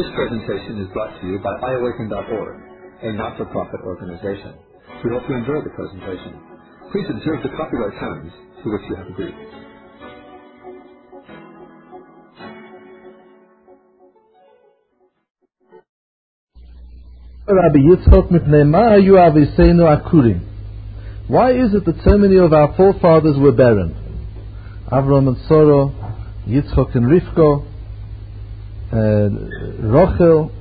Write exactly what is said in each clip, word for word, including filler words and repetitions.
This presentation is brought to you by i awaken dot org, a not-for-profit organization. We hope you enjoy the presentation. Please observe the copyright terms to which you have agreed. Rabbi Yitzchok mipnei ma hayu aviseinu akurim. Why is it that so many of our forefathers were barren? Avram and Soro, Yitzchok and Rivko, uh, Rochel.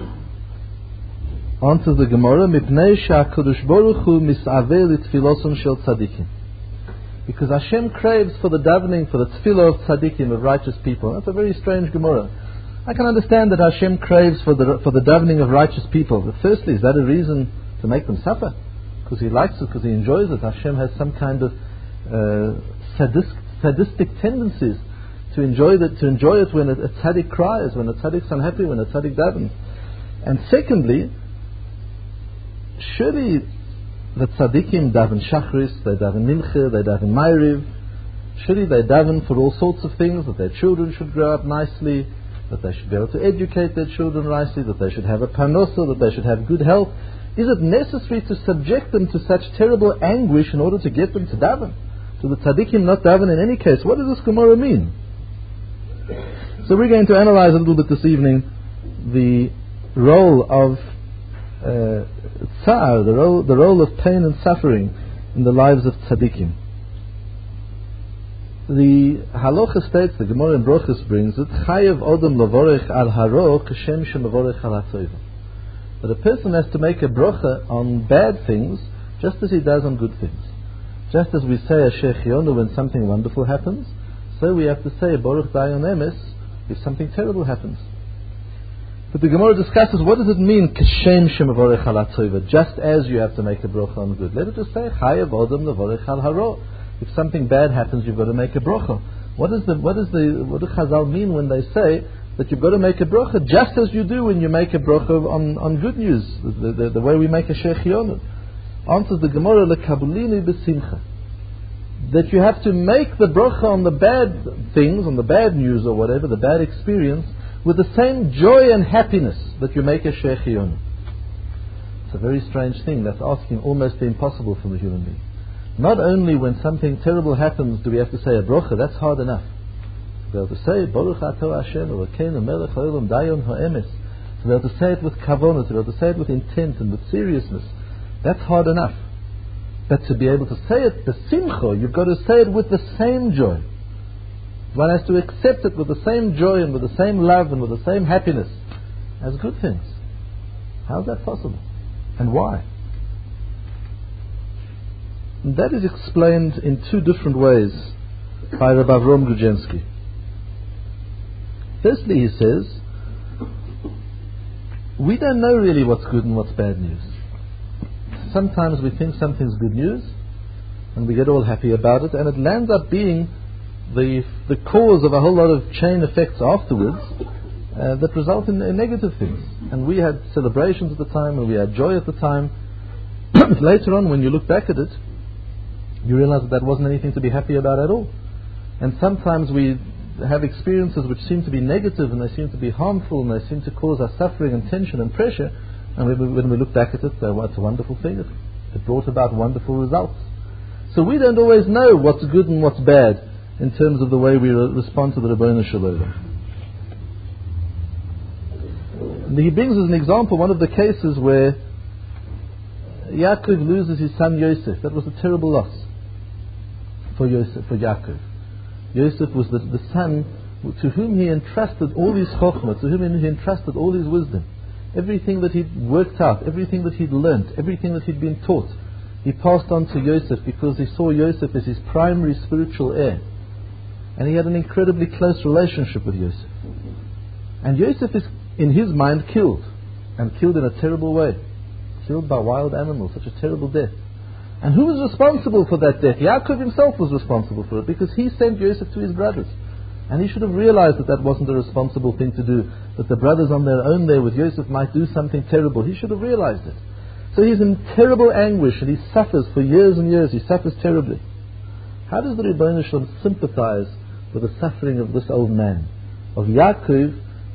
Answers the Gemara, mipnei she'akadosh baruch hu mis'aveh litfiloson shel tzadikim. Because Hashem craves for the davening, for the tefillah of tzadikim, of righteous people. That's a very strange Gemara. I can understand that Hashem craves for the for the davening of righteous people. But firstly, is that a reason to make them suffer? Because He likes it, because He enjoys it. Hashem has some kind of uh, sadist, sadistic tendencies to enjoy that, to enjoy it when a, a tzaddik cries, when a tzaddik's unhappy, when a tzaddik davens. And secondly, surely the tzaddikim daven shachris, they daven mincha, they daven ma'ariv. Surely they daven for all sorts of things, that their children should grow up nicely, that they should be able to educate their children nicely, that they should have a parnosa, that they should have good health. Is it necessary to subject them to such terrible anguish in order to get them to daven? To the tzaddikim not daven in any case? What does this Gemara mean? So we're going to analyze a little bit this evening the role of uh, tsar, the role, the role of pain and suffering in the lives of tzaddikim. The halacha states, the Gemara in Brochus brings it, chayev odom lavorech al haro kashem shemavorech al hatzova. That a person has to make a brocha on bad things just as he does on good things. Just as we say a shechionu when something wonderful happens, so we have to say a baruch dayan emes if something terrible happens. But the Gemara discusses, what does it mean kashem shemavorech al hatzova? Just as you have to make a brocha on good. Let it just say chayev odom lavorech al haro. If something bad happens, you've got to make a brocha. What is the what is the what do Chazal mean when they say that you've got to make a brocha just as you do when you make a brocha on, on good news, the, the, the way we make a shechionu? Answers the Gemara lekabulini b'simcha, that you have to make the brocha on the bad things, on the bad news or whatever, the bad experience, with the same joy and happiness that you make a shechionu. It's a very strange thing. That's asking almost the impossible from the human being. Not only when something terrible happens do we have to say a brocha, that's hard enough. To be able to say, Baruch Atah Hashem, Elokeinu melech haolam dayan ha'emes. To be able to say it with kavanah, to be able to say it with intent and with seriousness, that's hard enough. But to be able to say it b'simcha, you've got to say it with the same joy. One has to accept it with the same joy and with the same love and with the same happiness as good things. How is that possible? And why? And that is explained in two different ways by Rabbi Avrom Grudzinski. Firstly, he says, we don't know really what's good and what's bad news. Sometimes we think something's good news and we get all happy about it, and it lands up being the the cause of a whole lot of chain effects afterwards uh, that result in, in negative things. And we had celebrations at the time and we had joy at the time. Later on, when you look back at it, you realize that that wasn't anything to be happy about at all. And sometimes we have experiences which seem to be negative and they seem to be harmful and they seem to cause us suffering and tension and pressure. And when we, when we look back at it, uh, well, it's a wonderful thing. It, it brought about wonderful results. So we don't always know what's good and what's bad in terms of the way we re- respond to the Rebbeinu Shalom. He brings as an example one of the cases where Yaakov loses his son Yosef. That was a terrible loss for Yosef, for Yaakov. Yosef was the, the son to whom he entrusted all his chokhmah, to whom he entrusted all his wisdom. Everything that he'd worked out, everything that he'd learnt, everything that he'd been taught, he passed on to Yosef because he saw Yosef as his primary spiritual heir. And he had an incredibly close relationship with Yosef. And Yosef is, in his mind, killed. And killed in a terrible way. Killed by wild animals, such a terrible death. And who was responsible for that death? Yaakov himself was responsible for it, because he sent Yosef to his brothers. And he should have realized that that wasn't a responsible thing to do, that the brothers on their own there with Yosef might do something terrible. He should have realized it. So he's in terrible anguish and he suffers for years and years. He suffers terribly. How does the Rebbeinu Shalom sympathize with the suffering of this old man, of Yaakov,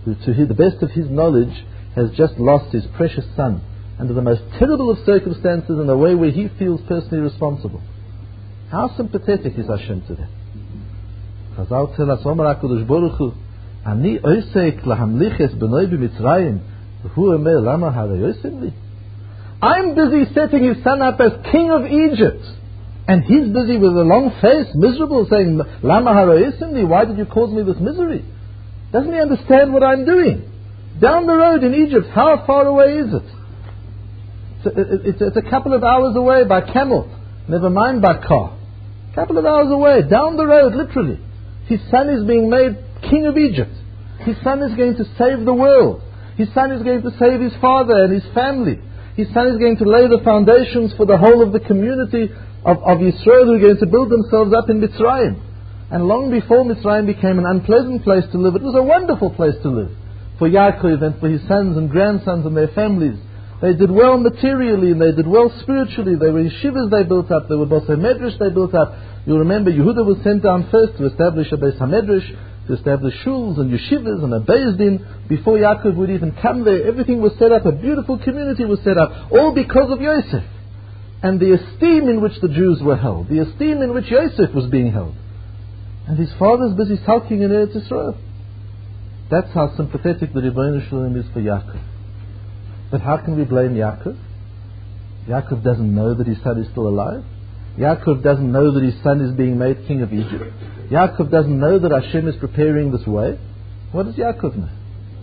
who to his, the best of his knowledge has just lost his precious son under the most terrible of circumstances in a way where he feels personally responsible. How sympathetic is Hashem to them? Chazal tell us, Omer HaKadosh Baruch Hu, Ani oisek lahamliches b'noi b'mitzrayim, v'hu omer lama harayosim li. I'm busy setting his son up as king of Egypt, and he's busy with a long face, miserable, saying, Lama harayosim li, why did you cause me this misery? Doesn't he understand what I'm doing? Down the road in Egypt, how far away is it? It's a, it's, it's a couple of hours away by camel, never mind by car. A couple of hours away, down the road, literally. His son is being made king of Egypt. His son is going to save the world. His son is going to save his father and his family. His son is going to lay the foundations for the whole of the community of, of Yisrael who are going to build themselves up in Mitzrayim. And long before Mitzrayim became an unpleasant place to live, it was a wonderful place to live for Yaakov and for his sons and grandsons and their families. They did well materially and they did well spiritually. They were yeshivas they built up. They were Bosei Medrash they built up. You'll remember Yehuda was sent down first to establish a Beis HaMedrash, to establish shuls and yeshivas and a Beis Din. Before Yaakov would even come there, everything was set up. A beautiful community was set up, all because of Yosef. And the esteem in which the Jews were held, the esteem in which Yosef was being held. And his father's busy sulking in Eretz Yisrael. That's how sympathetic the Ribono Shel Olam is for Yaakov. But how can we blame Yaakov? Yaakov doesn't know that his son is still alive. Yaakov doesn't know that his son is being made king of Egypt. Yaakov doesn't know that Hashem is preparing this way. What does Yaakov know?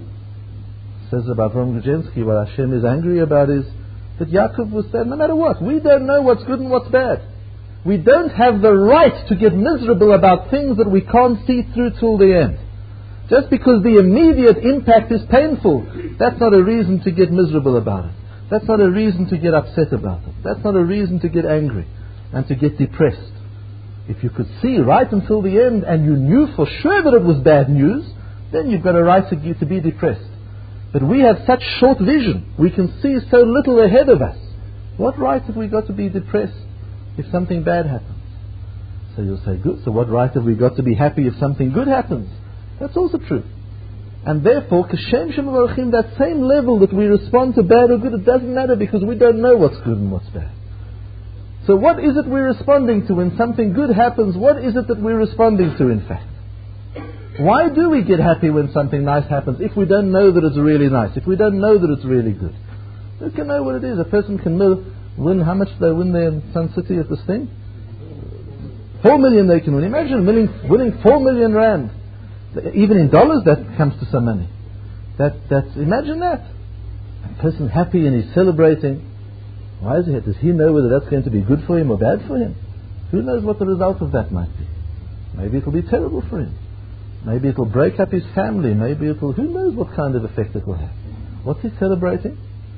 Says about Avram Grodzinski, what Hashem is angry about is that Yaakov was saying, no matter what, we don't know what's good and what's bad. We don't have the right to get miserable about things that we can't see through till the end. Just because the immediate impact is painful, that's not a reason to get miserable about it. That's not a reason to get upset about it. That's not a reason to get angry and to get depressed. If you could see right until the end and you knew for sure that it was bad news, then you've got a right to, to be depressed. But we have such short vision. We can see so little ahead of us. What right have we got to be depressed if something bad happens? So you'll say, good. So what right have we got to be happy if something good happens? That's also true. And therefore, Kashem Shem Avarachim, that same level that we respond to bad or good, it doesn't matter because we don't know what's good and what's bad. So what is it we're responding to when something good happens? What is it that we're responding to, in fact? Why do we get happy when something nice happens if we don't know that it's really nice, if we don't know that it's really good? Who can know what it is? A person can win, how much they win there in Sun City at this thing? Four million they can win. Imagine winning, winning four million rand. Even in dollars that comes to some money. That, that's, imagine that. A person happy and he's celebrating. Why is he? Does he know whether that's going to be good for him or bad for him? Who knows what the result of that might be? Maybe it'll be terrible for him. Maybe it'll break up his family. Maybe it'll, who knows what kind of effect it will have. What's he celebrating?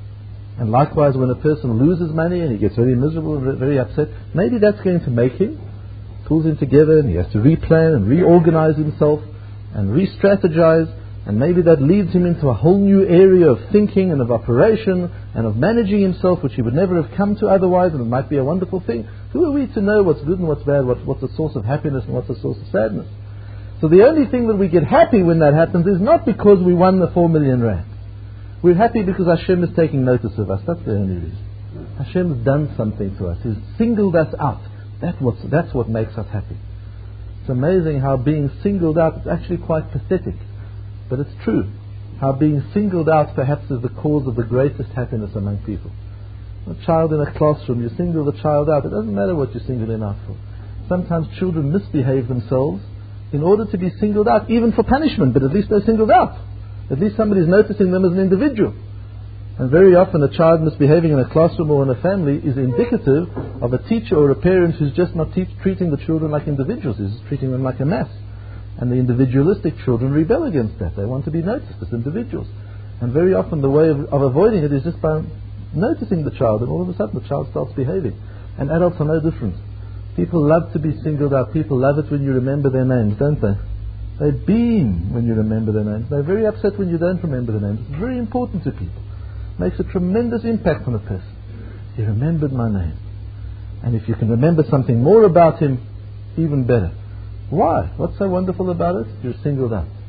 And likewise, when a person loses money and he gets very miserable and very upset, maybe that's going to make him, pulls him together and he has to replan and reorganize himself and re-strategize, and maybe that leads him into a whole new area of thinking and of operation and of managing himself, which he would never have come to otherwise, and it might be a wonderful thing. Who are we to know what's good and what's bad, what, what's a source of happiness and what's a source of sadness? So the only thing that we get happy when that happens is not because we won the four million rand. We're happy because Hashem is taking notice of us. That's the only reason. Hashem has done something to us. He's singled us out. That's what, that's what makes us happy. It's amazing how being singled out is actually quite pathetic, but it's true. How being singled out perhaps is the cause of the greatest happiness among people. A child in a classroom, you single the child out. It doesn't matter what you single him out for. Sometimes children misbehave themselves in order to be singled out, even for punishment, but at least they're singled out. At least somebody's noticing them as an individual. And very often a child misbehaving in a classroom or in a family is indicative of a teacher or a parent who's just not te- treating the children like individuals, is treating them like a mass. And the individualistic children rebel against that. They want to be noticed as individuals. And very often the way of, of avoiding it is just by noticing the child, and all of a sudden the child starts behaving. And adults are no different. People love to be singled out. People love it when you remember their names, don't they? They beam when you remember their names. They're very upset when you don't remember their names. It's very important to people. Makes a tremendous impact on a person. He remembered my name. And if you can remember something more about him, even better. Why? What's so wonderful about it? You're singled out.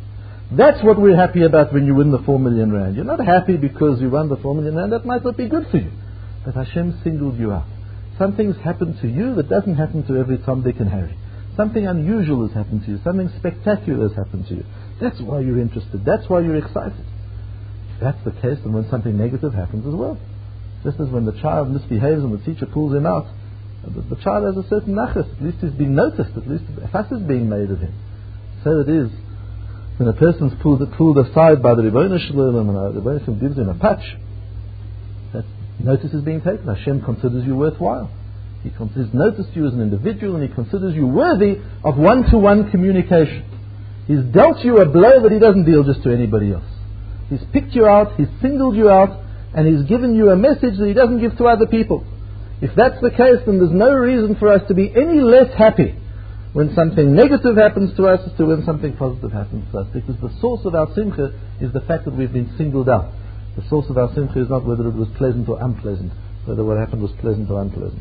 That's what we're happy about when you win the four million rand. You're not happy because you won the four million rand. That might not be good for you. But Hashem singled you out. Something's happened to you that doesn't happen to every Tom, Dick and Harry. Something unusual has happened to you. Something spectacular has happened to you. That's why you're interested. That's why you're excited. If that's the case, then when something negative happens as well. Just as when the child misbehaves and the teacher pulls him out, the, the child has a certain nachas. At least he's been noticed. At least a fuss is being made of him. So it is when a person's pulled, pulled aside by the Rebbeinu Shalom and the Rebbeinu Shalom gives him a patch, that notice is being taken. Hashem considers you worthwhile. He considers, noticed you as an individual, and He considers you worthy of one-to-one communication. He's dealt you a blow that He doesn't deal just to anybody else. He's picked you out, He's singled you out, and He's given you a message that He doesn't give to other people. If that's the case, then there's no reason for us to be any less happy when something negative happens to us as to when something positive happens to us. Because the source of our simcha is the fact that we've been singled out. The source of our simcha is not whether it was pleasant or unpleasant, whether what happened was pleasant or unpleasant.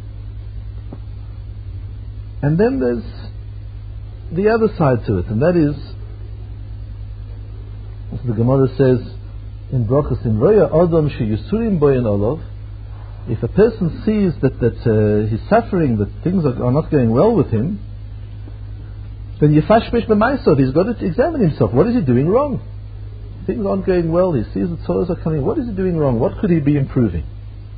And then there's the other side to it, and that is, as the Gemara says in Brachos, in Roya Adam Sheyusurim Boyin Olav, if a person sees that, that uh, he's suffering, that things are, are not going well with him, then Yefashmesh B'maisov, he's got to examine himself. What is he doing wrong? Things aren't going well. He sees that sorrows are coming. What is he doing wrong? What could he be improving?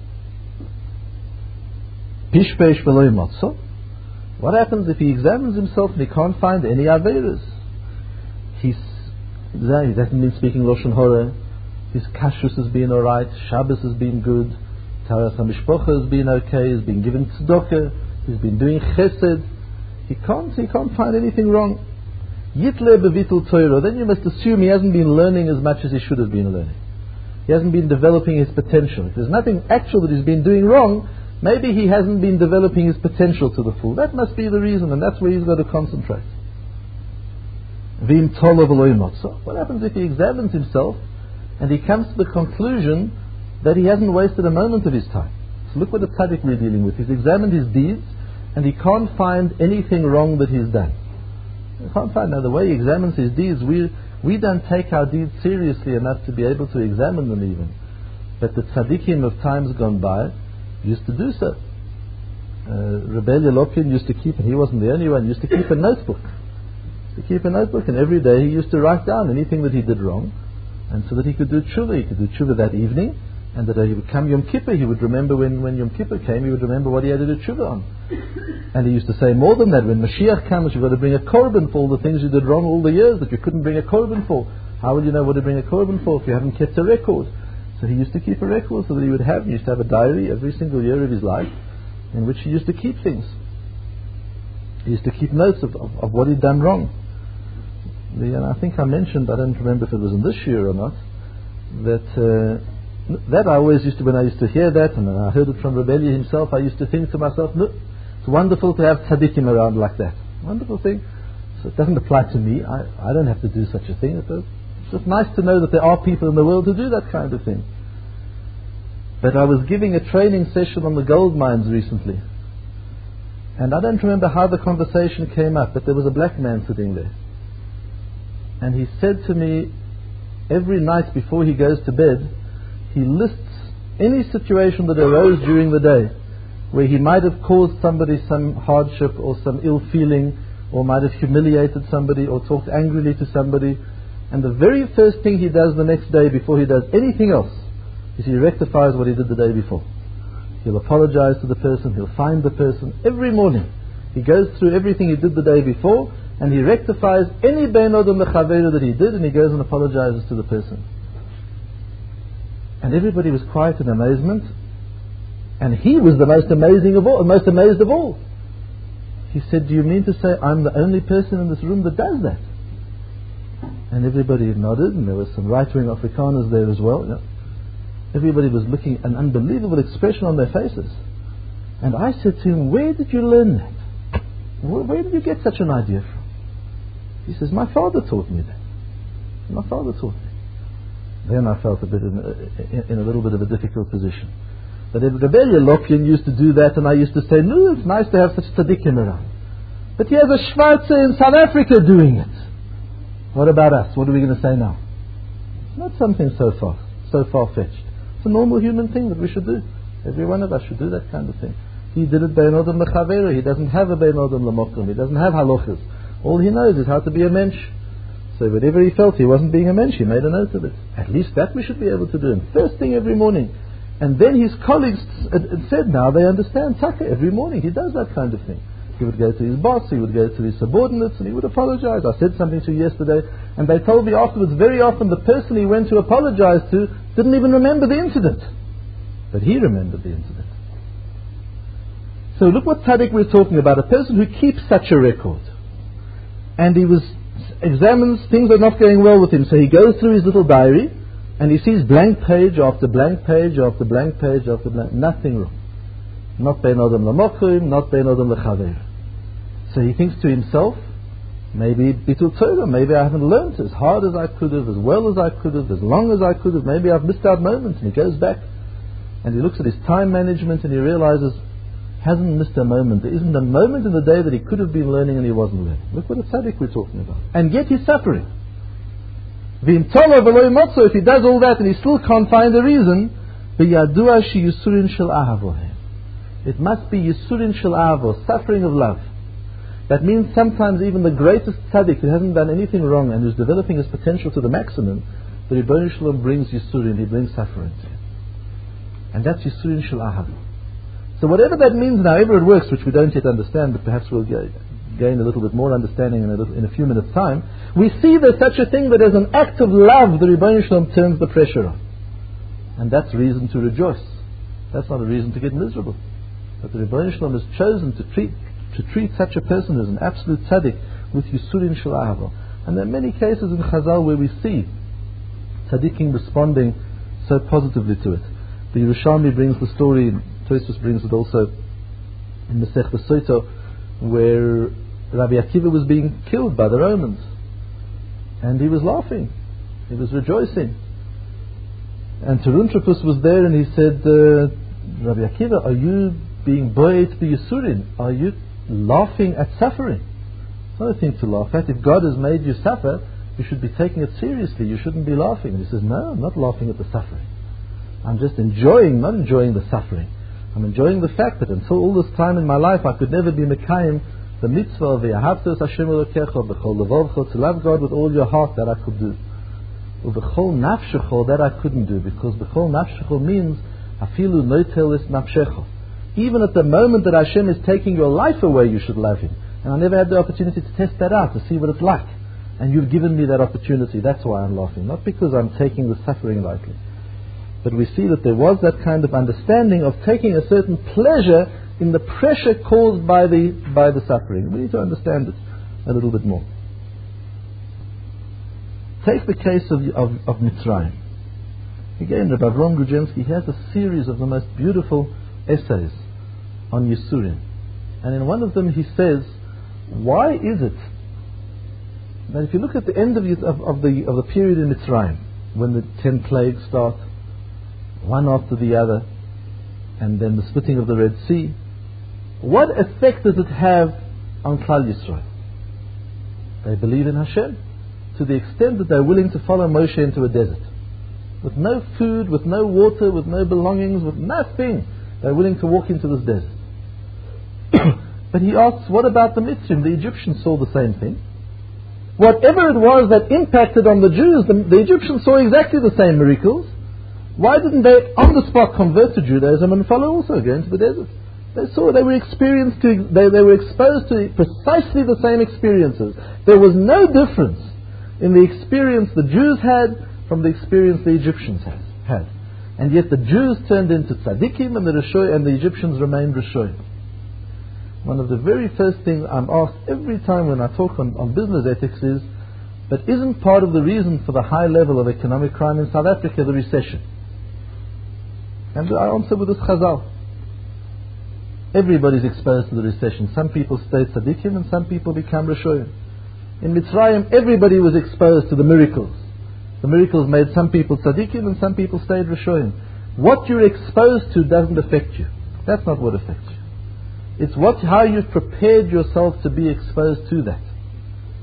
Pishpesh V'lo Yimotzo. What happens if he examines himself and he can't find any Averas? He's, he hasn't been speaking Lashon Hara. His Kashrus has been alright. Shabbos has been good. Taras HaMishpocha has been okay. He's been giving tzedakah. He's been doing chesed. He can't, he can't find anything wrong. Yitle bevitul Torah. Then you must assume he hasn't been learning as much as he should have been learning. He hasn't been developing his potential. If there's nothing actual that he's been doing wrong, maybe he hasn't been developing his potential to the full. That must be the reason, and that's where he's got to concentrate. V'im tolo v'lo yimotzo. What happens if he examines himself and he comes to the conclusion that he hasn't wasted a moment of his time? So look what the tzaddik we're dealing with. He's examined his deeds and he can't find anything wrong that he's done. He can't find. Now the way he examines his deeds, we we don't take our deeds seriously enough to be able to examine them even. But the tzaddikim of times gone by used to do so. Uh, Rebbe Lokin used to keep, and he wasn't the only one, used to keep a notebook. To keep a notebook, and every day he used to write down anything that he did wrong, and so that he could do tshuva. He could do tshuva that evening, and that he would come Yom Kippur, he would remember when, when Yom Kippur came, he would remember what he had to do tshuva on. And he used to say more than that, when Mashiach comes, you've got to bring a korban for all the things you did wrong all the years that you couldn't bring a korban for. How will you know what to bring a korban for if you haven't kept a record? So he used to keep a record so that he would have, he used to have a diary every single year of his life in which he used to keep things. He used to keep notes of, of, of what he'd done wrong. The, and I think I mentioned, I don't remember if it was in this year or not, that uh, that I always used to, when I used to hear that, and I heard it from Rebelli himself, I used to think to myself, no, it's wonderful to have tzaddikim around like that. Wonderful thing. So it doesn't apply to me. I, I don't have to do such a thing. It does. It's just nice to know that there are people in the world who do that kind of thing. But I was giving a training session on the gold mines recently, and I don't remember how the conversation came up, but there was a black man sitting there, and he said to me, every night before he goes to bed, he lists any situation that arose during the day where he might have caused somebody some hardship or some ill feeling, or might have humiliated somebody or talked angrily to somebody. And the very first thing he does the next day before he does anything else is he rectifies what he did the day before. He'll apologize to the person, he'll find the person. Every morning he goes through everything he did the day before and he rectifies any bein odom lechavero that he did, and he goes and apologizes to the person. And everybody was quiet in amazement, and he was the most amazing of all, most amazed of all. He said, do you mean to say I'm the only person in this room that does that? And everybody nodded, and there was some right-wing Afrikaners there as well. Yeah. Everybody was looking, an unbelievable expression on their faces. And I said to him, where did you learn that? Where, where did you get such an idea from? He says, my father taught me that. My father taught me. Then I felt a bit in, in, in a little bit of a difficult position. But Rebbe Lokin used to do that, and I used to say, no, it's nice to have such tzaddikim around. But he has a Schwarzer in South Africa doing it. What about us? What are we going to say now? It's not something so far, so far-fetched. It's a normal human thing that we should do. Every one of us should do that kind of thing. He did it bein odom lechavero. He doesn't have a bein odom lemokum. He doesn't have halachas. All he knows is how to be a mensch. So whenever he felt he wasn't being a mensch, he made a note of it. At least that we should be able to do. And first thing every morning. And then his colleagues said, now they understand Taka. Every morning he does that kind of thing. He would go to his boss, he would go to his subordinates, and he would apologize. I said something to you yesterday, and they told me afterwards, very often the person he went to apologize to didn't even remember the incident. But he remembered the incident. So look what tzaddik we're talking about, a person who keeps such a record. And he was examines, things are not going well with him, so he goes through his little diary, and he sees blank page after blank page after blank page after blank, nothing wrong. Not bein odom lemokum, not bein odom lechaver. So he thinks to himself, maybe bitul Torah, maybe I haven't learned as hard as I could have, as well as I could have, as long as I could have, maybe I've missed out moments. And he goes back and he looks at his time management and he realizes, hasn't missed a moment. There isn't a moment in the day that he could have been learning and he wasn't learning. Look what a tzaddik we're talking about. And yet he's suffering. V'im tolo v'lo imotzo, if he does all that and he still can't find a reason, v'yadua shi yusurin shel ahavohem. It must be Yisurin Shel Avo, suffering of love. That means sometimes even the greatest tzaddik who hasn't done anything wrong and who's developing his potential to the maximum, the Rebbeinu Shalom brings Yisurin, he brings suffering to him. And that's Yisurin Shel Avo. So whatever that means, however it works, which we don't yet understand, but perhaps we'll gain a little bit more understanding in a, little, in a few minutes' time, we see there's such a thing that as an act of love, the Rebbeinu Shalom turns the pressure on. And that's reason to rejoice. That's not a reason to get miserable. But the Rebbeinu Shalom has chosen to treat to treat such a person as an absolute tzaddik with Yisurin Shel Ahava. And there are many cases in Chazal where we see tzaddikim responding so positively to it. The Yerushalmi brings the story, Tosfos brings it also in Masechta Soto, where Rabbi Akiva was being killed by the Romans. And he was laughing. He was rejoicing. And Teruntrapus was there and he said, uh, Rabbi Akiva, are you being boyed be Yisurin? Are you laughing at suffering? It's not a thing to laugh at. If God has made you suffer, you should be taking it seriously. You shouldn't be laughing. And he says, no, I'm not laughing at the suffering. I'm just enjoying, not enjoying the suffering. I'm enjoying the fact that until all this time in my life I could never be Mekayim the mitzvah of V'yahavta es Hashem Elokecha b'chol levavcha, to love God with all your heart, that I could do. U'b'chol nafshecho, that I couldn't do, because b'chol nafshecho means afilu noitel es nafshecho. Even at the moment that Hashem is taking your life away, you should love Him. And I never had the opportunity to test that out, to see what it's like. And you've given me that opportunity. That's why I'm laughing. Not because I'm taking the suffering lightly. But we see that there was that kind of understanding of taking a certain pleasure in the pressure caused by the by the suffering. We need to understand it a little bit more. Take the case of of, of Mitzrayim. Again, Rabbi Avram Grudzinski, he has a series of the most beautiful essays on Yisurin. And in one of them he says, why is it that if you look at the end of, of, of, the, of the period in Mitzrayim, when the ten plagues start, one after the other, and then the splitting of the Red Sea, what effect does it have on Klal Yisrael? They believe in Hashem to the extent that they're willing to follow Moshe into a desert. With no food, with no water, with no belongings, with nothing. They're willing to walk into this desert. But he asks, what about the Mitzrim? The Egyptians saw the same thing. Whatever it was that impacted on the Jews, the, the Egyptians saw exactly the same miracles. Why didn't they on the spot convert to Judaism and follow also, go into the desert? They saw, they were experienced to, they, they were exposed to precisely the same experiences. There was no difference in the experience the Jews had from the experience the Egyptians had. had. And yet the Jews turned into tzaddikim and the Rishoy, and the Egyptians remained Rishoy. One of the very first things I'm asked every time when I talk on, on business ethics is, but isn't part of the reason for the high level of economic crime in South Africa the recession? And I answer with this chazal. Everybody's exposed to the recession. Some people stay tzaddikim and some people become Rishoyim. In Mitzrayim, everybody was exposed to the miracles. The miracles made some people tzaddikim and some people stayed Rishoyim. What you're exposed to doesn't affect you. That's not what affects you. It's what, how you've prepared yourself to be exposed to that.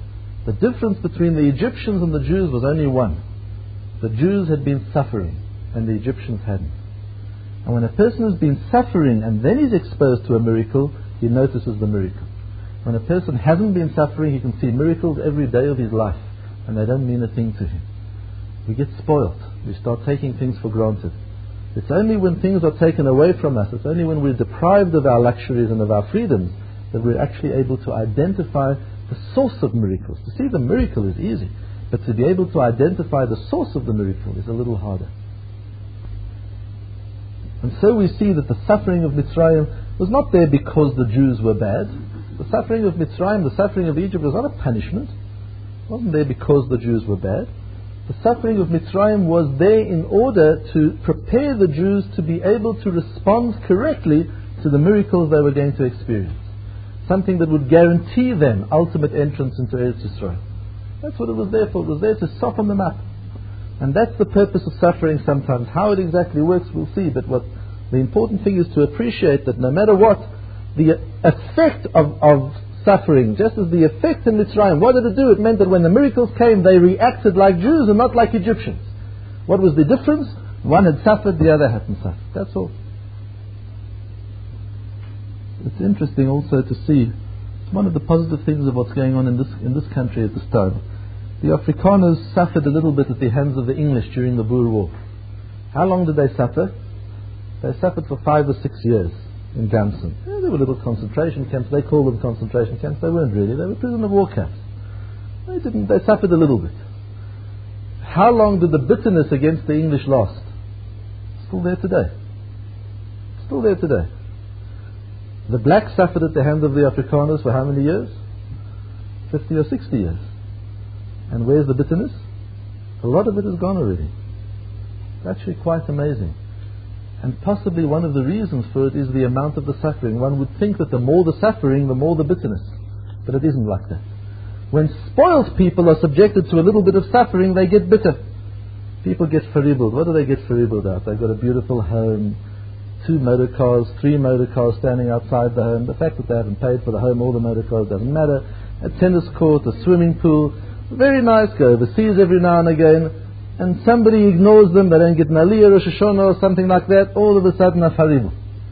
The difference between the Egyptians and the Jews was only one. The Jews had been suffering and the Egyptians hadn't. And when a person has been suffering and then he's exposed to a miracle, he notices the miracle. When a person hasn't been suffering, he can see miracles every day of his life and they don't mean a thing to him. We get spoilt. We start taking things for granted. It's only when things are taken away from us, it's only when we're deprived of our luxuries and of our freedoms that we're actually able to identify the source of miracles. To see the miracle is easy, but to be able to identify the source of the miracle is a little harder. And so we see that the suffering of Mitzrayim was not there because the Jews were bad. The suffering of Mitzrayim, the suffering of Egypt was not a punishment. It wasn't there because the Jews were bad. The suffering of Mitzrayim was there in order to prepare the Jews to be able to respond correctly to the miracles they were going to experience. Something that would guarantee them ultimate entrance into Eretz Yisrael. That's what it was there for. It was there to soften them up. And that's the purpose of suffering sometimes. How it exactly works, we'll see. But what the important thing is to appreciate that no matter what, the effect of, of suffering, just as the effect in Mitzrayim, what did it do? It meant that when the miracles came, they reacted like Jews and not like Egyptians. What was the difference? One had suffered, the other hadn't suffered. That's all. It's interesting also to see one of the positive things of what's going on in this in this country at this time. The Afrikaners suffered a little bit at the hands of the English during the Boer War. How long did they suffer? They suffered for five or six years in Gamsen. Yeah, there were little concentration camps. They called them concentration camps. They weren't really. They were prison of war camps. They didn't. They suffered a little bit. How long did the bitterness against the English last? Still there today. Still there today. The blacks suffered at the hands of the Afrikaners for how many years? fifty or sixty years. And where's the bitterness? A lot of it is gone already. It's actually quite amazing. And possibly one of the reasons for it is the amount of the suffering. One would think that the more the suffering, the more the bitterness. But it isn't like that. When spoiled people are subjected to a little bit of suffering, they get bitter. People get faribbled. What do they get faribbled out? They've got a beautiful home, two motor cars, three motor cars standing outside the home. The fact that they haven't paid for the home or the motor cars doesn't matter. A tennis court, a swimming pool. Very nice. Go overseas every now and again. And somebody ignores them. They don't get an Aliyah, Rosh Hashanah or something like that. All of a sudden a faribble.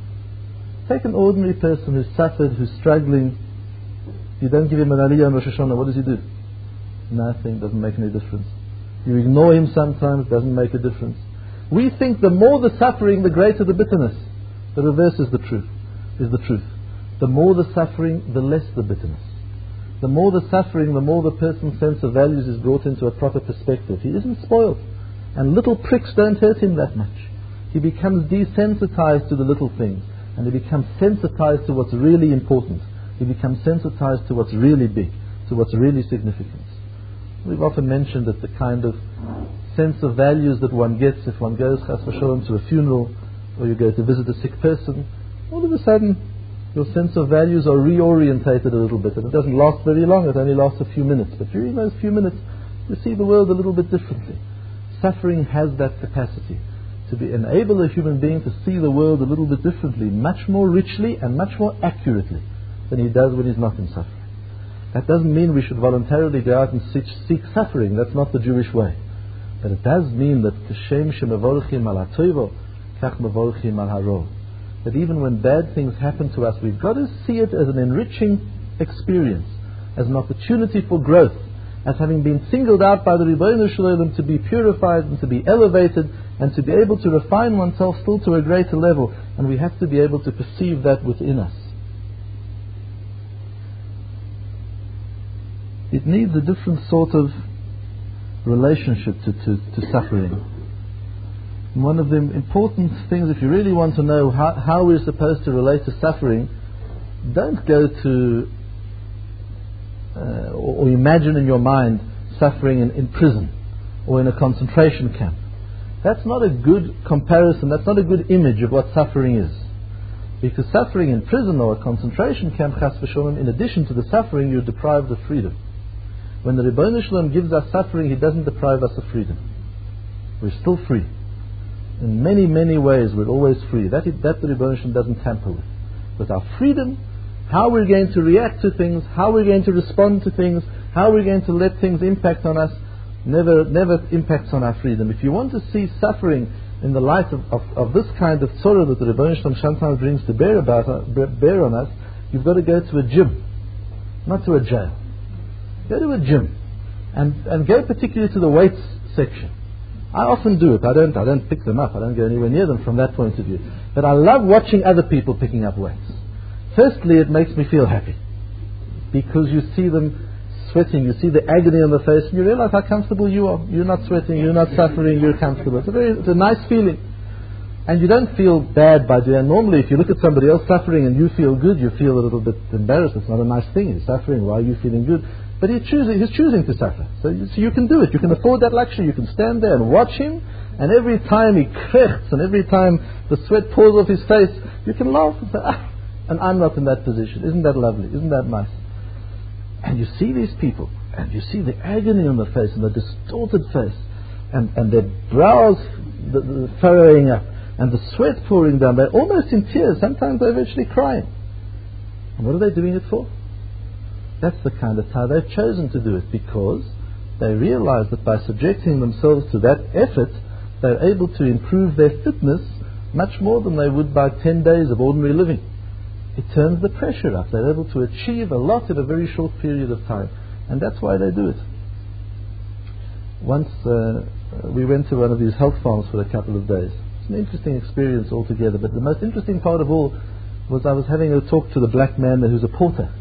Take an ordinary person who's suffered, who's struggling. You don't give him an Aliyah and Rosh Hashanah. What does he do? Nothing. Doesn't make any difference. You ignore him sometimes. Doesn't make a difference. We think the more the suffering, the greater the bitterness. The reverse is the truth. Is the truth. The more the suffering, the less the bitterness. The more the suffering, the more the person's sense of values is brought into a proper perspective. He isn't spoiled. And little pricks don't hurt him that much. He becomes desensitized to the little things. And he becomes sensitized to what's really important. He becomes sensitized to what's really big. To what's really significant. We've often mentioned that the kind of sense of values that one gets if one goes chas v'sholom to a funeral or you go to visit a sick person, all of a sudden your sense of values are reorientated a little bit, and it doesn't last very long. It only lasts a few minutes, but during those few minutes you see the world a little bit differently. Suffering has that capacity to be, enable a human being to see the world a little bit differently, much more richly and much more accurately than he does when he's not in suffering. That doesn't mean we should voluntarily go out and seek, seek suffering. That's not the Jewish way. But it does mean that Kashem shemevorchim al hatoivo, kach mevorchim al haro. That even when bad things happen to us, we've got to see it as an enriching experience, as an opportunity for growth, as having been singled out by the Ribbono Shel Olam to be purified and to be elevated and to be able to refine oneself still to a greater level. And we have to be able to perceive that within us. It needs a different sort of relationship to, to, to suffering. And one of the important things, if you really want to know how, how we're supposed to relate to suffering, don't go to uh, or, or imagine in your mind suffering in, in prison or in a concentration camp. That's not a good comparison, that's not a good image of what suffering is. Because suffering in prison or a concentration camp, chas v'sholom, in addition to the suffering, you're deprived of freedom. When the Ribbono Shel Olam gives us suffering, He doesn't deprive us of freedom. We're still free. In many, many ways, we're always free. That, that the Ribbono Shel Olam doesn't tamper with. With our freedom, how we're going to react to things, how we're going to respond to things, How are we going to let things impact on us? Never, never impacts on our freedom. If you want to see suffering in the light of, of, of this kind of tzorah that the Rebbeinu Shalom sometimes brings to bear, about, uh, bear on us, you've got to go to a gym, not to a jail. Go to a gym, and, and go particularly to the weights section. I often do it. I don't, I don't pick them up. I don't go anywhere near them from that point of view. But I love watching other people picking up weights. Firstly, it makes me feel happy, because you see them sweating, you see the agony on the face, and you realize how comfortable you are. You're not sweating, you're not suffering, you're comfortable. It's a very, it's a nice feeling. And you don't feel bad by doing it. Normally, if you look at somebody else suffering and you feel good, you feel a little bit embarrassed. It's not a nice thing. He's suffering. Why are you feeling good? But he's choosing, he's choosing to suffer. So you, so you can do it. You can afford that luxury. You can stand there and watch him, and every time he krechts, and every time the sweat pours off his face, you can laugh and say, ah, and I'm not in that position. Isn't that lovely? Isn't that nice? And you see these people, and you see the agony on the face, and the distorted face, and, and their brows the, the furrowing up, and the sweat pouring down. They're almost in tears. Sometimes they're virtually crying. And what are they doing it for? That's the kind of how they've chosen to do it, because they realize that by subjecting themselves to that effort, they're able to improve their fitness much more than they would by ten days of ordinary living. It turns the pressure up. They're able to achieve a lot in a very short period of time. And that's why they do it. Once uh, we went to one of these health farms for a couple of days. It's an interesting experience altogether. But the most interesting part of all was I was having a talk to the black man there who's a porter.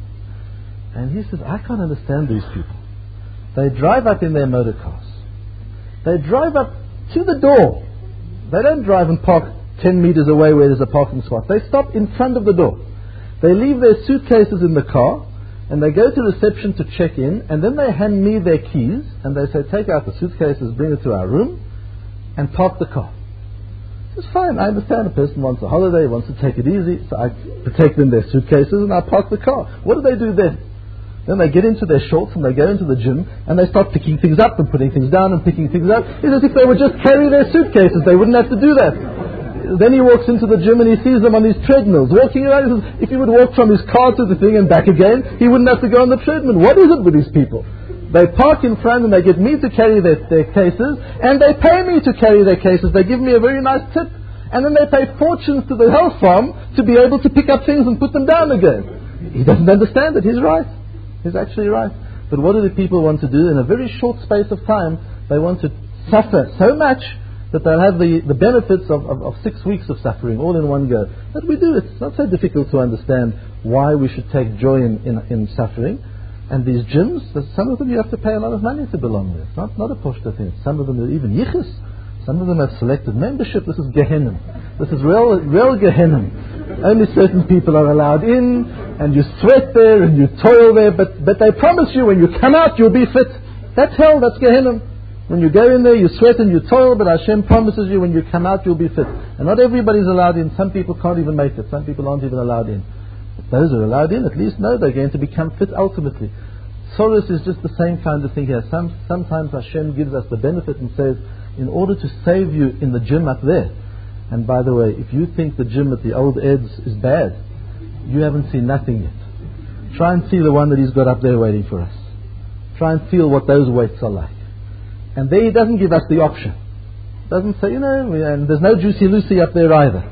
And he says, I can't understand these people. They drive up in their motor cars. They drive up to the door. They don't drive and park ten meters away where there's a parking spot. They stop in front of the door. They leave their suitcases in the car, and they go to reception to check in, and then they hand me their keys, and they say, take out the suitcases, bring it to our room, and park the car. It's fine. I understand a person wants a holiday, wants to take it easy, so I protect them their suitcases, and I park the car. What do they do then? Then they get into their shorts, and they go into the gym, and they start picking things up, and putting things down, and picking things up. It's as if they would just carry their suitcases. They wouldn't have to do that. Then he walks into the gym and he sees them on these treadmills walking around. He says, if he would walk from his car to the thing and back again, he wouldn't have to go on the treadmill. What is it with these people? They park in front and they get me to carry their, their cases, and they pay me to carry their cases. They give me a very nice tip, and then they pay fortunes to the health farm to be able to pick up things and put them down again. He doesn't understand it. He's right. He's actually right. But what do the people want to do? In a very short space of time, they want to suffer so much that they'll have the, the benefits of, of, of six weeks of suffering all in one go. But we do it. It's not so difficult to understand why we should take joy in, in, in suffering. And these gyms, some of them you have to pay a lot of money to belong with. Not, not a poshta thing. Some of them are even yichus. Some of them have selected membership. This is Gehenna. This is real, real Gehenna. Only certain people are allowed in, and you sweat there and you toil there, but, but they promise you when you come out you'll be fit. That's hell, that's Gehenna. When you go in there, you sweat and you toil, but Hashem promises you when you come out you'll be fit. And not everybody's allowed in. Some people can't even make it. Some people aren't even allowed in. But those who are allowed in at least know they're going to become fit ultimately. Soros is just the same kind of thing here. Some, sometimes Hashem gives us the benefit and says, in order to save you in the gym up there. And by the way, if you think the gym at the old Eds is bad, you haven't seen nothing yet. Try and see the one that he's got up there waiting for us. Try and feel what those weights are like. And there he doesn't give us the option. Doesn't say, you know, and there's no Juicy Lucy up there either.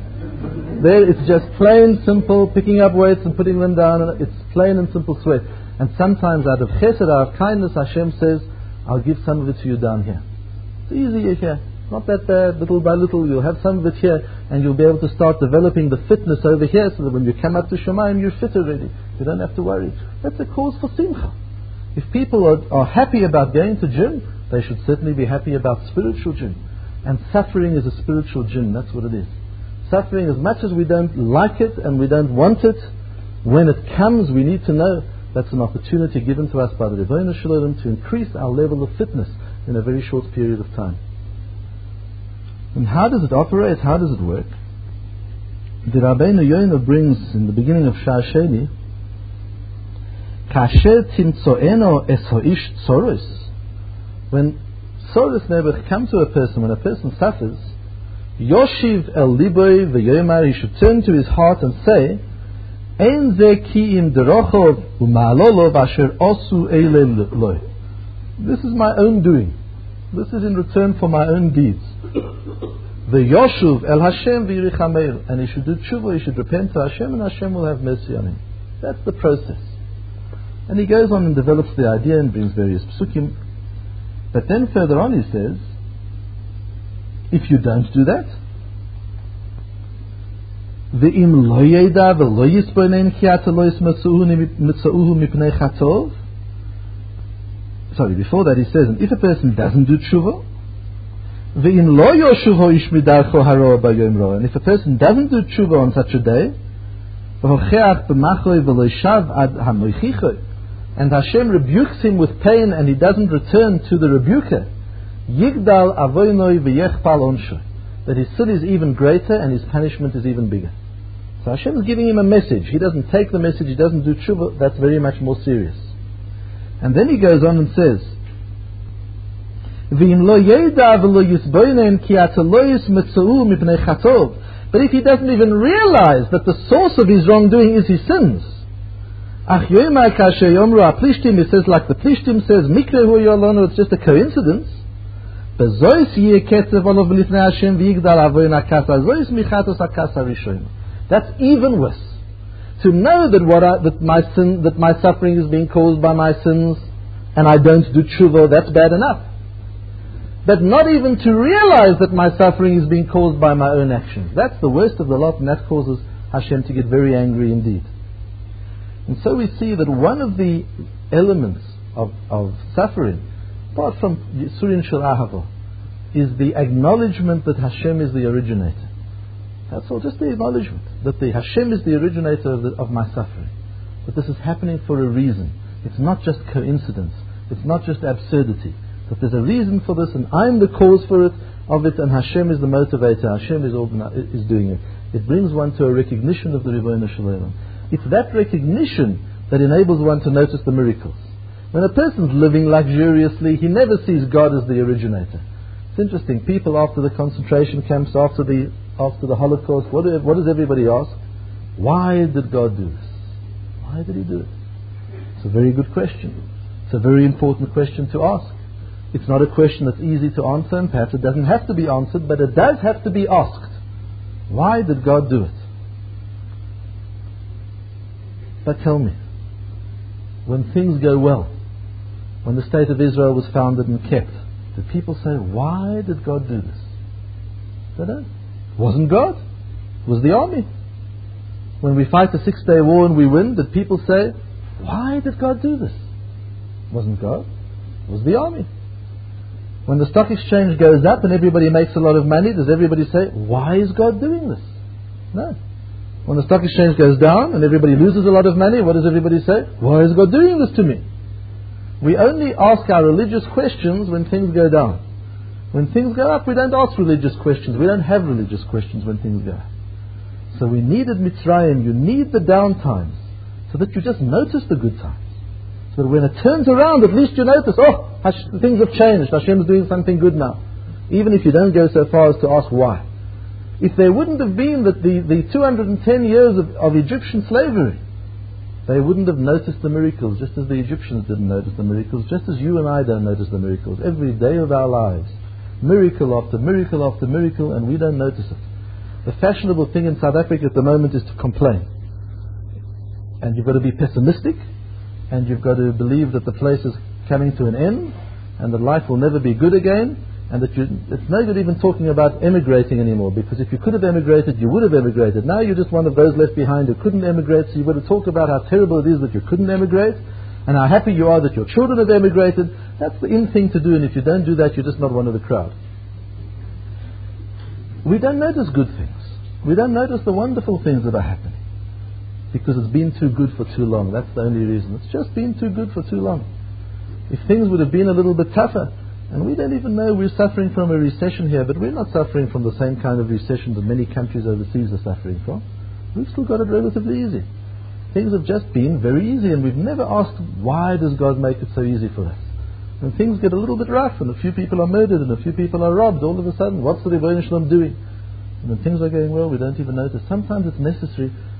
There it's just plain, simple, picking up weights and putting them down. And it's plain and simple sweat. And sometimes out of chesed, out of kindness, Hashem says, I'll give some of it to you down here. It's easier here. Not that bad. Little by little, you'll have some of it here, and you'll be able to start developing the fitness over here, so that when you come up to Shemayim, you're fit already. You don't have to worry. That's a cause for simcha. If people are, are happy about going to gym, they should certainly be happy about spiritual gym. And suffering is a spiritual gym. That's what it is. Suffering, as much as we don't like it and we don't want it, when it comes, we need to know that's an opportunity given to us by the Rebbeinu Shalom to increase our level of fitness in a very short period of time. And how does it operate? How does it work? The Rabbeinu Yonah brings in the beginning of Shah Sheni, Kasher timtsoeno es ho'ish tzoros. When tzoros never come to a person, when a person suffers, Yoshiv el liboy v'yomar, he should turn to his heart and say, Ein ze ki im derochov u'ma'alolov asher osu eile loy. This is my own doing. This is in return for my own deeds. The Yoshuv el Hashem v'yirichameir, and he should do tshuva, he should repent to Hashem, and Hashem will have mercy on him. That's the process. And he goes on and develops the idea and brings various psukim. But then further on he says, if you don't do that, v'im lo yeda v'lo yisboinen ki ata lo yismasuhu mipnei chatov. Sorry, before that he says, and if a person doesn't do tshuva, v'im lo yoshuv ish midarcho haro b'yom ro, and if a person doesn't do tshuva on such a day, v'hocheach b'machoi v'lo yishav ad hamoichichoi, and Hashem rebukes him with pain and he doesn't return to the rebuker, yigdal avoinoi v'yechpal onsho, that his sin is even greater and his punishment is even bigger. So Hashem is giving him a message. He doesn't take the message, he doesn't do tshuva. That's very much more serious. And then he goes on and says, V'im lo yeda v'lo yisboinen ki ata lo yismetzau mipnei chatov. But if he doesn't even realize that the source of his wrongdoing is his sins, Ach yoimai kasher yomru ha-plishtim, it says like the Plishtim says, Mikre hu yolonu, it's just a coincidence. Bezois yeh ketzev olav b'lifnei Hashem v'yigdal avoyin ha-kasa, zois michatos ha-kasa rishoyim. That's even worse. To know that what I, that my sin, that my suffering is being caused by my sins, and I don't do tshuva, that's bad enough. But not even to realize that my suffering is being caused by my own actions. That's the worst of the lot, and that causes Hashem to get very angry indeed. And so we see that one of the elements of, of suffering, apart from Yisurin Shel Ahava, is the acknowledgement that Hashem is the originator. That's all, just the acknowledgement that the Hashem is the originator of, the, of my suffering. That this is happening for a reason. It's not just coincidence. It's not just absurdity. That there's a reason for this, and I'm the cause for it, of it, and Hashem is the motivator. Hashem is, organi- is doing it. It brings one to a recognition of the Ribono Shel Olam. It's that recognition that enables one to notice the miracles. When a person's living luxuriously, he never sees God as the originator. It's interesting. People after the concentration camps, after the after the Holocaust, what, do, what does everybody ask? Why did God do this? Why did He do it? It's a very good question. It's a very important question to ask. It's not a question that's easy to answer, and perhaps it doesn't have to be answered, but it does have to be asked. Why did God do it? But tell me, when things go well, when the State of Israel was founded and kept, did people say, why did God do this? They don't. It wasn't God. It was the army. When we fight the Six-Day War and we win, did people say, why did God do this? It wasn't God. It was the army. When the stock exchange goes up and everybody makes a lot of money, does everybody say, why is God doing this? No. When the stock exchange goes down and everybody loses a lot of money, what does everybody say? Why is God doing this to me? We only ask our religious questions when things go down. When things go up, we don't ask religious questions. We don't have religious questions when things go up. So we needed Mitzrayim. You need the down times so that you just notice the good times. So that when it turns around, at least you notice, oh, Hash- things have changed. Hashem is doing something good now. Even if you don't go so far as to ask why. If there wouldn't have been the, the, the two hundred ten years of, of Egyptian slavery, they wouldn't have noticed the miracles, just as the Egyptians didn't notice the miracles, just as you and I don't notice the miracles. Every day of our lives, miracle after miracle after miracle, and we don't notice it. The fashionable thing in South Africa at the moment is to complain. And you've got to be pessimistic, and you've got to believe that the place is coming to an end, and that life will never be good again, and that you, it's no good even talking about emigrating anymore, because if you could have emigrated, you would have emigrated. Now you're just one of those left behind who couldn't emigrate, so you've got to talk about how terrible it is that you couldn't emigrate, and how happy you are that your children have emigrated. That's the in thing to do, and if you don't do that, you're just not one of the crowd. We don't notice good things. We don't notice the wonderful things that are happening, because it's been too good for too long. That's the only reason. It's just been too good for too long. If things would have been a little bit tougher, and we don't even know we're suffering from a recession here, but we're not suffering from the same kind of recession that many countries overseas are suffering from. We've still got it relatively easy. Things have just been very easy, and we've never asked, why does God make it so easy for us? When things get a little bit rough, and a few people are murdered, and a few people are robbed, all of a sudden, what's the Ribono Shel Olam doing? And when things are going well, we don't even notice. Sometimes it's necessary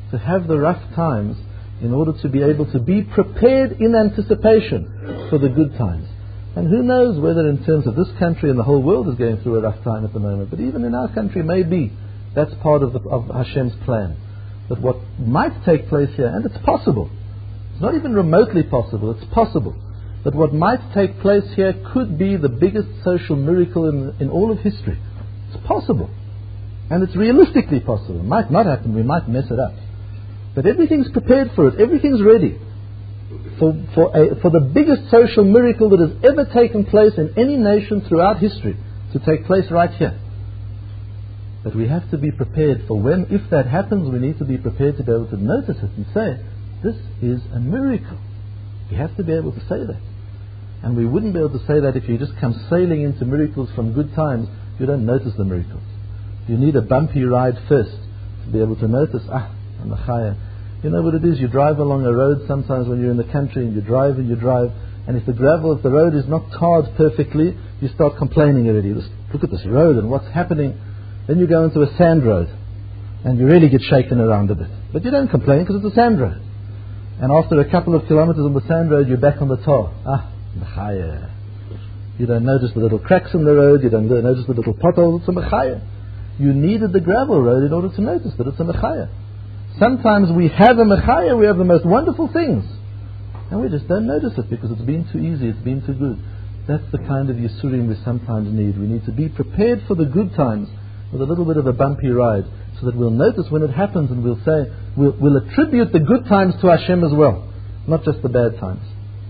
to have the rough times in order to be able to be prepared in anticipation for the good times. And who knows whether in terms of this country and the whole world is going through a rough time at the moment, but even in our country maybe that's part of, the, of Hashem's plan. But what might take place here, and it's possible, it's not even remotely possible, it's possible, that what might take place here could be the biggest social miracle in, in all of history. It's possible. And it's realistically possible. It might not happen, we might mess it up. But everything's prepared for it, everything's ready for, for, a, for the biggest social miracle that has ever taken place in any nation throughout history to take place right here. But we have to be prepared for when, if that happens, we need to be prepared to be able to notice it and say, this is a miracle. We have to be able to say that. And we wouldn't be able to say that if you just come sailing into miracles from good times, you don't notice the miracles. You need a bumpy ride first to be able to notice, ah, I'm a chaya. You know what it is? You drive along a road sometimes when you're in the country and you drive and you drive, and if the gravel of the road is not tarred perfectly, you start complaining already. Just look at this road and what's happening. Then you go into a sand road and you really get shaken around a bit. But you don't complain because it's a sand road. And after a couple of kilometers on the sand road, you're back on the tar. Ah, mechaya. You don't notice the little cracks in the road, you don't notice the little potholes. It's a mechaya. You needed the gravel road in order to notice that it's a mechaya. Sometimes we have a mechaya, we have the most wonderful things, and we just don't notice it because it's been too easy, it's been too good. That's the kind of Yisurim we sometimes need. We need to be prepared for the good times with a little bit of a bumpy ride, so that we'll notice when it happens and we'll say, we'll, we'll attribute the good times to Hashem as well, not just the bad times.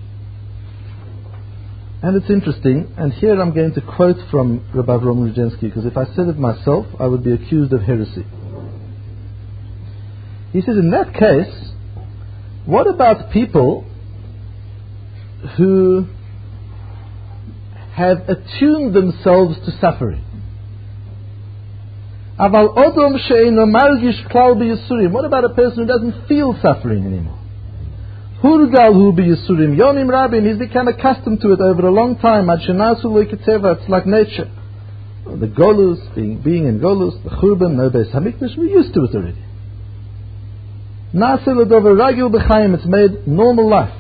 And it's interesting, and here I'm going to quote from Rabbi Avraham Rudensky, because if I said it myself, I would be accused of heresy. He says, in that case, what about people who have attuned themselves to suffering? What about a person who doesn't feel suffering anymore? He's become accustomed to it over a long time. It's like nature. The Golus, being, being in Golus, the Churban, no Beis Hamikdash, we're used to it already. It's made normal life.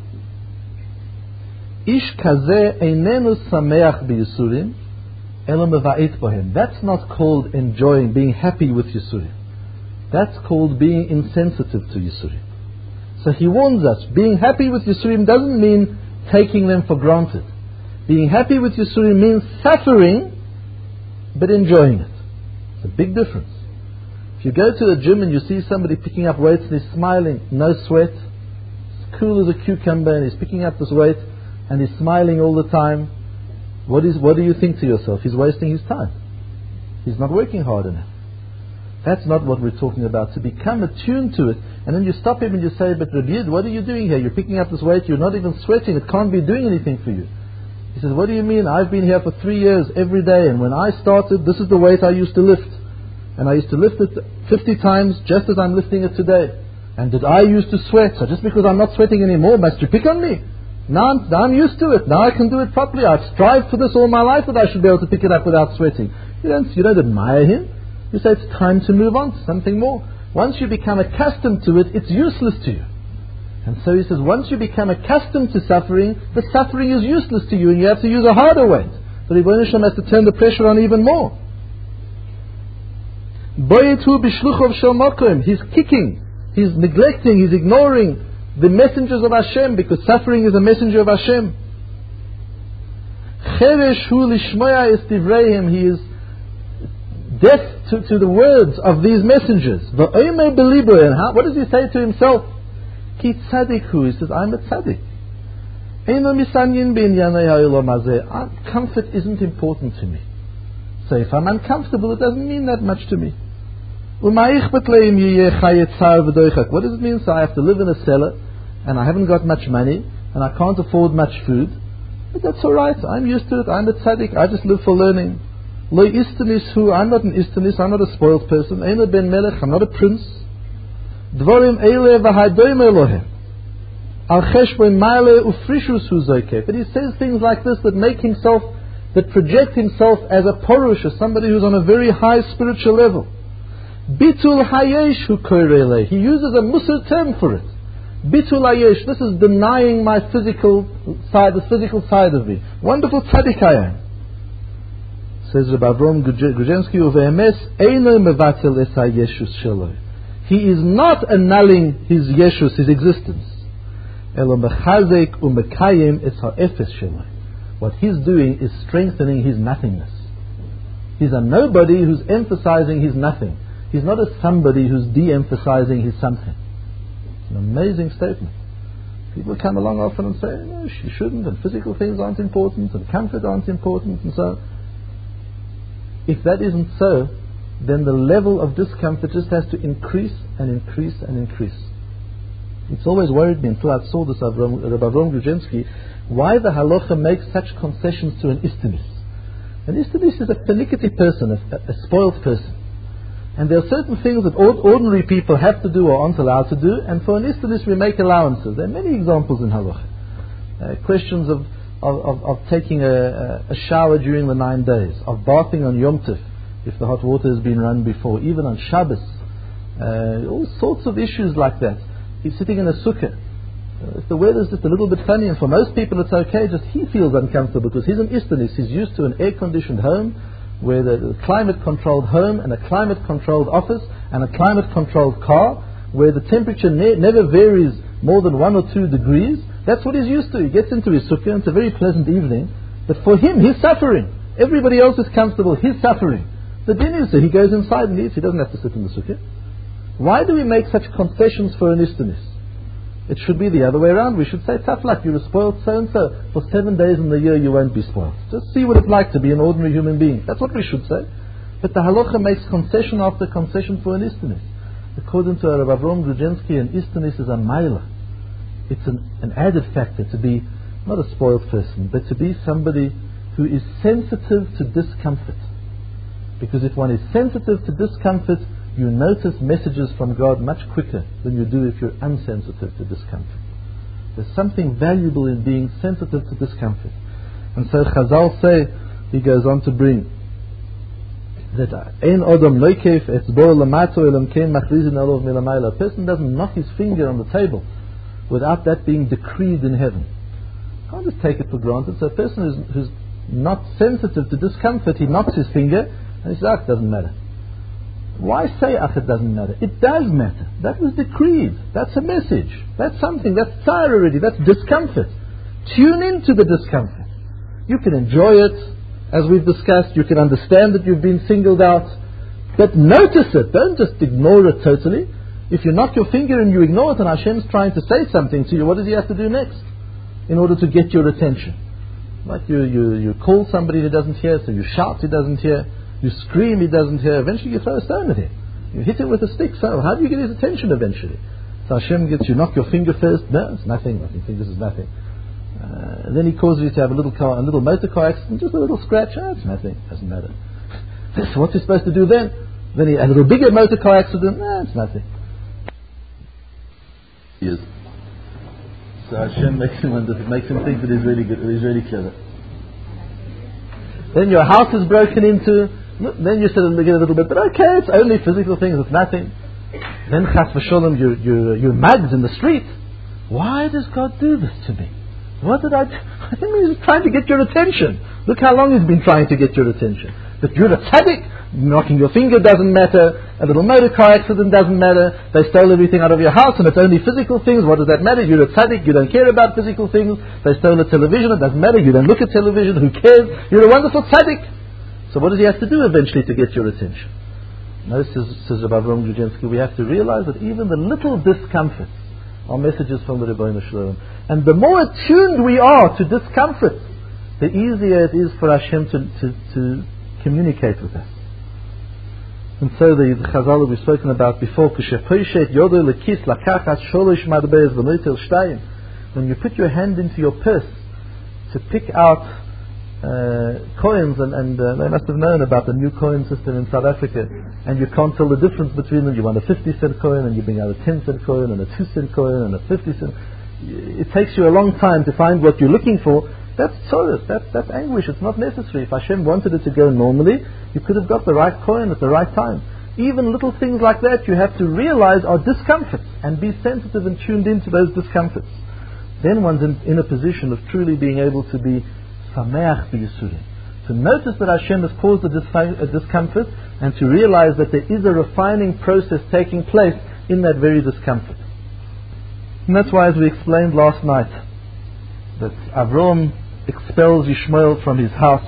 Ish kazeh einenu sameach b'yisurim elo meva'it bohem. That's not called enjoying, being happy with Yisurim. That's called being insensitive to Yisurim. So he warns us, being happy with Yisurim doesn't mean taking them for granted. Being happy with Yisurim means suffering, but enjoying it. It's a big difference. If you go to the gym and you see somebody picking up weights and he's smiling, no sweat, he's cool as a cucumber and he's picking up this weight and he's smiling all the time, what is what do you think to yourself? He's wasting his time. He's not working hard enough. That's not what we're talking about. To become attuned to it, and then you stop him and you say, but Rabbi Yid, what are you doing here? You're picking up this weight, you're not even sweating, it can't be doing anything for you. He says, what do you mean? I've been here for three years every day, and when I started, this is the weight I used to lift. And I used to lift it fifty times just as I'm lifting it today. And did I used to sweat? So just because I'm not sweating anymore, must you pick on me? Now I'm, now I'm used to it. Now I can do it properly. I've strived for this all my life that I should be able to pick it up without sweating. You don't, you don't admire him. You say it's time to move on to something more. Once you become accustomed to it, it's useless to you. And so he says, once you become accustomed to suffering, the suffering is useless to you and you have to use a harder weight. The Rebbeinu Shalom has to turn the pressure on even more. He's kicking, he's neglecting, he's ignoring the messengers of Hashem, because suffering is a messenger of Hashem. He is deaf to, to the words of these messengers. And how, what does he say to himself? Ki tzadikhu, he says, I'm a tzaddik. Comfort isn't important to me. So if I'm uncomfortable, it doesn't mean that much to me. What does it mean? So I have to live in a cellar, and I haven't got much money, and I can't afford much food. But that's alright, I'm used to it, I'm a tzaddik, I just live for learning. Lo istanis hu, I'm not an istanis, I'm not a spoiled person. Eina ben melech, I'm not a prince. Dvorim eile v'haydoim elohem. Al cheshbon maile ufrishus hu zoykeh. But he says things like this that make himself, that project himself as a porush, as somebody who's on a very high spiritual level. Bitul hayesh hu koirele. He uses a Musar term for it. Bitul hayesh. This is denying my physical side, the physical side of me. Wonderful tzaddik I am. Says Rabbi Avram Grodzinski, uve'emes eino mevatel es hayeshus shelo. He is not annulling his yeshus, his existence. Elo mechazek umekayim es ha'efes shelo. What he's doing is strengthening his nothingness. He's a nobody who's emphasizing his nothing. He's not a somebody who's de-emphasizing his something. It's an amazing statement. People come along often and say, no, you shouldn't, and physical things aren't important, and comfort aren't important, and so on. If that isn't so, then the level of discomfort just has to increase and increase and increase. It's always worried me until I saw this of Rabbi Avram Grodzinski, why the halacha makes such concessions to an istanis. An istanis is a pernickety person, a, a spoiled person. And there are certain things that ordinary people have to do or aren't allowed to do, and for an istanis we make allowances. There are many examples in halacha. Uh, questions of Of, of, of taking a, a shower during the nine days, of bathing on Yom Tov, if the hot water has been run before, even on Shabbos, uh, all sorts of issues like that. He's sitting in a sukkah. Uh, if the weather's just a little bit funny, and for most people it's okay, just he feels uncomfortable because he's an istanis. He's used to an air-conditioned home, where the, the climate-controlled home, and a climate-controlled office, and a climate-controlled car, where the temperature ne- never varies more than one or two degrees. That's what he's used to. He gets into his sukkah, and it's a very pleasant evening. But for him, he's suffering. Everybody else is comfortable. He's suffering. The din is that he goes inside and eats. He doesn't have to sit in the sukkah. Why do we make such concessions for an istanis? It should be the other way around. We should say, tough luck, you're a spoiled so-and-so. For seven days in the year, you won't be spoiled. Just see what it's like to be an ordinary human being. That's what we should say. But the halacha makes concession after concession for an istanis. According to Rabbi Avram Grodzinski, an istanis is a maila. It's an, an added factor to be not a spoiled person, but to be somebody who is sensitive to discomfort. Because if one is sensitive to discomfort, you notice messages from God much quicker than you do if you're unsensitive to discomfort. There's something valuable in being sensitive to discomfort. And so Chazal say, he goes on to bring that ein odom loikef etzbo lamato elam kein machrizin alov milamayla. A person doesn't knock his finger on the table without that being decreed in heaven. You can't just take it for granted. So a person who's, who's not sensitive to discomfort, he knocks his finger and he says, ah, it doesn't matter. Why say, ah, it doesn't matter? It does matter. That was decreed. That's a message. That's something. That's tsar already. That's discomfort. Tune into the discomfort. You can enjoy it, as we've discussed. You can understand that you've been singled out. But notice it. Don't just ignore it totally. If you knock your finger and you ignore it and Hashem's trying to say something to you, what does He have to do next in order to get your attention? Like you, you, you call somebody who doesn't hear, so you shout, he doesn't hear. You scream, he doesn't hear. Eventually you throw a stone at him. You hit him with a stick. So how do you get his attention eventually? So Hashem gets you, knock your finger first. No, it's nothing. Nothing. Think this is nothing. Uh, then He causes you to have a little car, a little motor car accident, just a little scratch. Oh, it's nothing. Doesn't matter. So what's he supposed to do then? Then he, a little bigger motor car accident. No, it's nothing. Yes. So Hashem makes him makes him think that he's really good, he's really clever. Then your house is broken into. Then you sort of get a little bit, but okay, it's only physical things, it's nothing. Then chas v'sholom, you you you mugged in the street. Why does God do this to me? What did I do? I think He's trying to get your attention. Look how long He's been trying to get your attention. But you're a tzaddik. Knocking your finger doesn't matter. A little motor car accident doesn't matter. They stole everything out of your house and it's only physical things. What does that matter? You're a tzaddik. You don't care about physical things. They stole a television. It doesn't matter. You don't look at television. Who cares? You're a wonderful tzaddik. So what does He have to do eventually to get your attention? No, says, says Rabbi Avram Grodzinski, we have to realize that even the little discomforts are messages from the Rebbeinu Shalom. And the more attuned we are to discomfort, the easier it is for Hashem to, to, to communicate with us. And so the, the Chazal that we've spoken about before, when you put your hand into your purse to pick out uh, coins, and, and uh, they must have known about the new coin system in South Africa, and you can't tell the difference between them. You want a fifty cent coin, and you bring out a ten cent coin, and a two cent coin, and a fifty cent. It takes you a long time to find what you're looking for. That's sorrow, that's, that's anguish. It's not necessary. If Hashem wanted it to go normally, you could have got the right coin at the right time. even little things like that you have to realize are discomforts and be sensitive and tuned into those discomforts. Then one's in, in a position of truly being able to be sameach b'yisurim, to notice that Hashem has caused a, disfi- a discomfort, and to realize that there is a refining process taking place in that very discomfort. And that's why, as we explained last night, that Avram expels Yishmael from his house,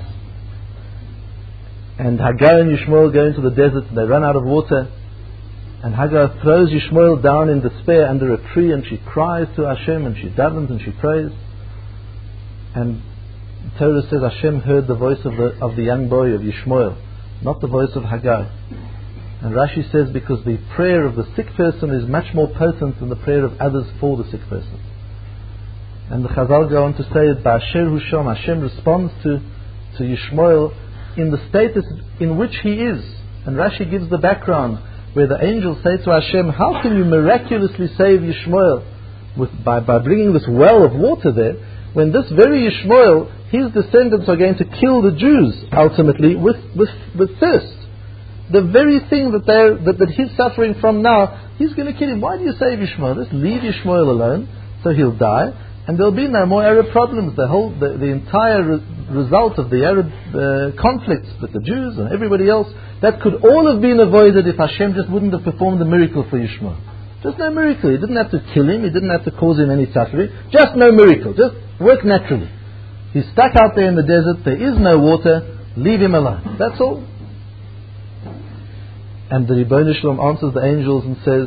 and Hagar and Yishmael go into the desert, and they run out of water, and Hagar throws Yishmael down in despair under a tree, and she cries to Hashem, and she davens and she prays. And the Torah says Hashem heard the voice of the of the young boy, of Yishmael, not the voice of Hagar. And Rashi says because the prayer of the sick person is much more potent than the prayer of others for the sick person. And the Chazal go on to say that Ba'asher Husham, Hashem responds to, to Yishmael in the status in which he is. And Rashi gives the background where the angels say to Hashem, how can you miraculously save Yishmael with, by, by bringing this well of water there, when this very Yishmael, his descendants are going to kill the Jews ultimately with, with, with thirst. The very thing that, they're, that, that he's suffering from now, he's going to kill him. Why do you save Yishmael? Just leave Yishmael alone, so he'll die, and there'll be no more Arab problems. The whole, the, the entire re- result of the Arab uh, conflicts with the Jews and everybody else, that could all have been avoided if Hashem just wouldn't have performed a miracle for Yishmael. Just no miracle. He didn't have to kill him. He didn't have to cause him any suffering. Just no miracle. Just work naturally. He's stuck out there in the desert. There is no water. Leave him alone. That's all. And the Ribono Shel Olam answers the angels and says,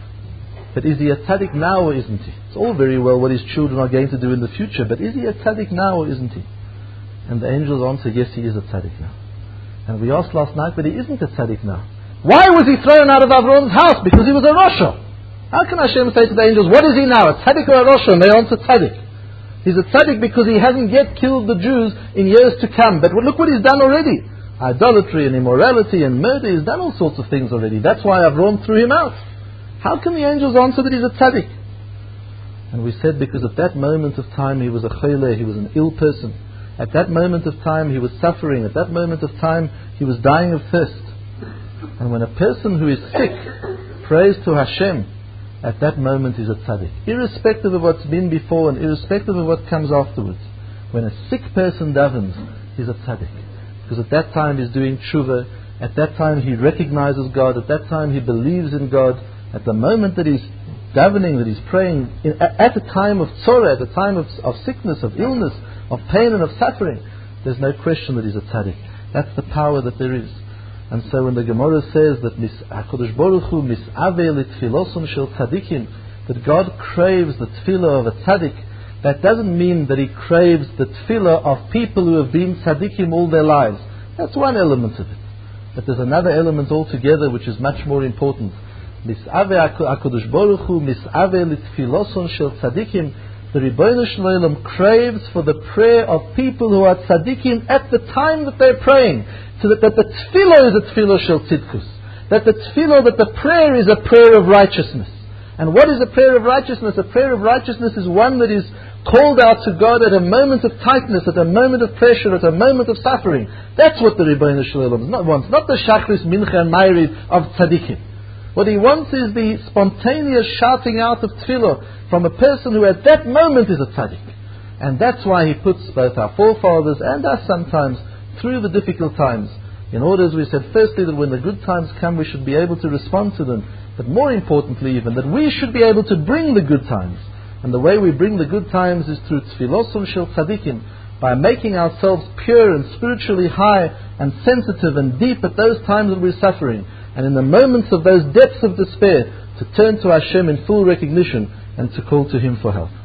but is he a tzaddik now or isn't he? It's all very well what his children are going to do in the future, but is he a tzaddik now or isn't he? And the angels answer, yes, he is a tzaddik now. And we asked last night, but he isn't a tzaddik now. Why was he thrown out of Avram's house? Because he was a Rasha. How can Hashem say to the angels, what is he now, a tzaddik or a Rasha? And they answer, tzaddik. He's a tzaddik because he hasn't yet killed the Jews in years to come. But look what he's done already. Idolatry and immorality and murder, he's done all sorts of things already. That's why Avram threw him out. How can the angels answer that he's a tzaddik? And we said because at that moment of time he was a chayla, he was an ill person. At that moment of time he was suffering. At that moment of time he was dying of thirst. And when a person who is sick prays to Hashem, at that moment he's a tzaddik. Irrespective of what's been before and irrespective of what comes afterwards. When a sick person davens, he's a tzaddik. Because at that time he's doing tshuva. At that time he recognizes God. At that time he believes in God. At the moment that he's davening, that he's praying, in, at a time of tzorah, at a time of, of sickness, of illness, of pain and of suffering, there's no question that he's a tzaddik. That's the power that there is. And so when the Gemara says that HaKadosh Baruch Hu mis'aveh litfilosun shel tzaddikim, that God craves the tefillah of a tzaddik, that doesn't mean that he craves the tefillah of people who have been tzaddikim all their lives. That's one element of it. But there's another element altogether which is much more important. Mis'aveh HaKadosh Baruch Hu mis'aveh litfilosun shel tzaddikim. The Ribono Shel Olam craves for the prayer of people who are tzaddikim at the time that they're praying. So that, that the tefillah is a tefillah shel tzidkus. That the tefillah, that the prayer is a prayer of righteousness. And what is a prayer of righteousness? A prayer of righteousness is one that is called out to God at a moment of tightness, at a moment of pressure, at a moment of suffering. That's what the Ribono Shel Olam wants. Not the Shachris, Mincha and Ma'ariv of tzaddikim. What he wants is the spontaneous shouting out of tefillah from a person who at that moment is a tzaddik. And that's why he puts both our forefathers and us sometimes through the difficult times. In order, as we said, firstly, that when the good times come, we should be able to respond to them. But more importantly even, that we should be able to bring the good times. And the way we bring the good times is through tefillosun shel tzaddikim, by making ourselves pure and spiritually high and sensitive and deep at those times that we're suffering. And in the moments of those depths of despair, to turn to Hashem in full recognition and to call to Him for help.